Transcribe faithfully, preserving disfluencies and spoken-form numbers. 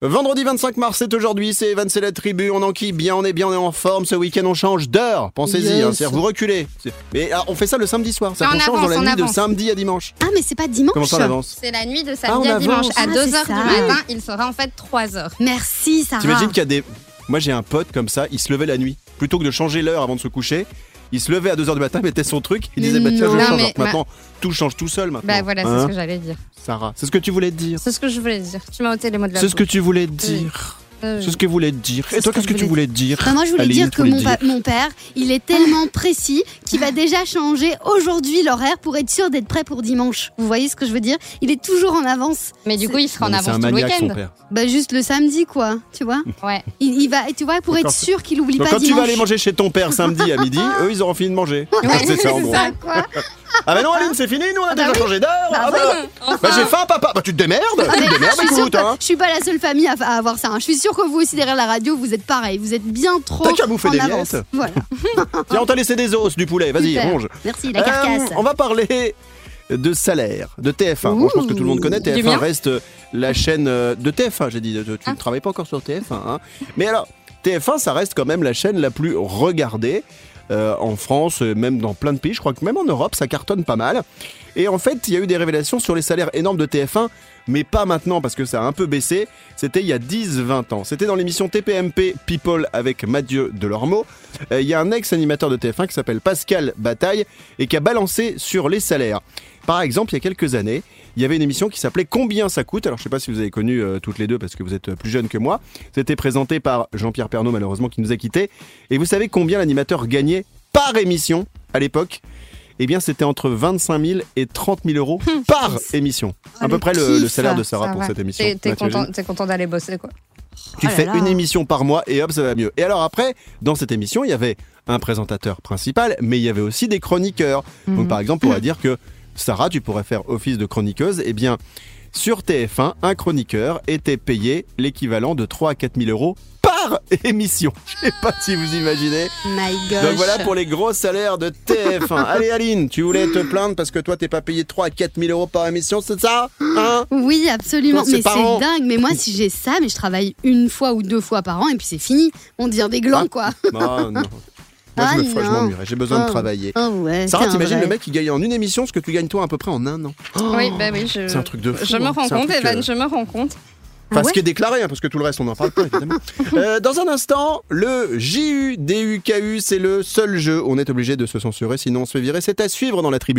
Vendredi vingt-cinq mars, c'est aujourd'hui, c'est Evan, c'est la tribu, on enquille bien, on est bien, on est en forme, ce week-end on change d'heure, pensez-y, yes. hein, c'est-à-dire vous reculez. C'est... Mais ah, on fait ça le samedi soir, ça on change avance, dans la nuit avance. de samedi à dimanche. Ah mais c'est pas dimanche. Comment ça on avance ? C'est la nuit de samedi ah, à dimanche, à ah, deux heures du matin, il sera en fait trois heures. Merci Sarah. T'imagines qu'il y a des... Moi j'ai un pote comme ça, il se levait la nuit, plutôt que de changer l'heure avant de se coucher. Il se levait à deux heures du matin, mettait son truc, il disait bah tiens je non, change. Alors, maintenant bah... tout change tout seul maintenant. Bah voilà, c'est hein ce que j'allais dire. Sarah, c'est ce que tu voulais dire. C'est ce que je voulais dire. Tu m'as ôté les mots de la C'est bouche. ce que tu voulais dire. Euh, c'est ce que voulait dire. Et toi, qu'est-ce que, que tu voulais dire bah Moi, je voulais Aline, dire que mon, dire. Pa- mon père, il est tellement précis qu'il va déjà changer aujourd'hui l'horaire pour être sûr d'être prêt pour dimanche. Vous voyez ce que je veux dire ? Il est toujours en avance. Mais du c'est... coup, il sera en non, avance tout le week-end. Bah juste le samedi, quoi. Tu vois ? Ouais. Il, il va, tu vois, pour donc être sûr qu'il oublie donc pas quand dimanche. Quand tu vas aller manger chez ton père samedi à midi, eux, ils auront fini de manger. Ouais, c'est ça, en gros. Ça, quoi. Ah bah non Aline, c'est fini, nous on a ah déjà bah changé d'heure. Bah ah oui. bah, enfin. bah j'ai faim papa. Bah tu te démerdes, ah tu te démerdes, écoute hein. Je suis pas la seule famille à, à avoir ça. Hein. Je suis sûre que vous aussi derrière la radio, vous êtes pareil. Vous êtes bien trop T'as qu'à bouffer en des avance. miettes. Voilà. Tiens, on t'a laissé des os du poulet, vas-y, super. ronge. Merci, la carcasse. Euh, on va parler de salaire, de T F un. Bon, je pense que tout le monde connaît. T F un reste la chaîne de T F un, j'ai dit. Tu ne ah. travailles pas encore sur T F un. Hein. Mais alors, T F un, ça reste quand même la chaîne la plus regardée. Euh, en France, même dans plein de pays, je crois que même en Europe, ça cartonne pas mal. Et en fait, il y a eu des révélations sur les salaires énormes de T F un, mais pas maintenant parce que ça a un peu baissé. C'était il y a dix vingt ans. C'était dans l'émission T P M P People avec Mathieu Delormeau. Euh, il y a un ex-animateur de T F un qui s'appelle Pascal Bataille et qui a balancé sur les salaires. Par exemple, il y a quelques années, il y avait une émission qui s'appelait Combien ça coûte ? Alors je ne sais pas si vous avez connu euh, toutes les deux parce que vous êtes plus jeunes que moi. C'était présenté par Jean-Pierre Pernaut malheureusement qui nous a quittés. Et vous savez combien l'animateur gagnait par émission à l'époque ? Eh bien c'était entre vingt-cinq mille et trente mille euros par émission. À peu près le, le salaire de Sarah pour cette émission. T'es, t'es, content, t'es content d'aller bosser quoi. Tu oh fais là une là. émission par mois et hop ça va mieux. Et alors après, dans cette émission, il y avait un présentateur principal, mais il y avait aussi des chroniqueurs. Mmh. Donc par exemple, on pourrait dire que Sarah, tu pourrais faire office de chroniqueuse. Eh bien, sur T F un, un chroniqueur était payé l'équivalent de trois à quatre mille euros par émission. Je sais pas si vous imaginez. My gosh. Donc voilà pour les gros salaires de T F un. Allez Aline, tu voulais te plaindre parce que toi t'es pas payé trois à quatre mille euros par émission, c'est ça hein? Oui, absolument. Toi, mais c'est an. dingue. Mais moi, si j'ai ça, mais je travaille une fois ou deux fois par an et puis c'est fini. On devient des glands, ah. quoi. Non, non. Moi, ah je, me ferais, je m'ennuierais, j'ai besoin oh. de travailler. Oh ouais, Sarah, t'imagines le mec qui gagne en une émission ce que tu gagnes toi à peu près en un an. Oh. Oui, bah oui, je... c'est un truc de fou. Je me rends hein. compte, Evan, que... je me rends compte. Enfin, ah ouais ce qui est déclaré, hein, parce que tout le reste, on n'en parle pas, évidemment. euh, dans un instant, le J U D U K U, c'est le seul jeu. On est obligé de se censurer, sinon on se fait virer. C'est à suivre dans la tribu.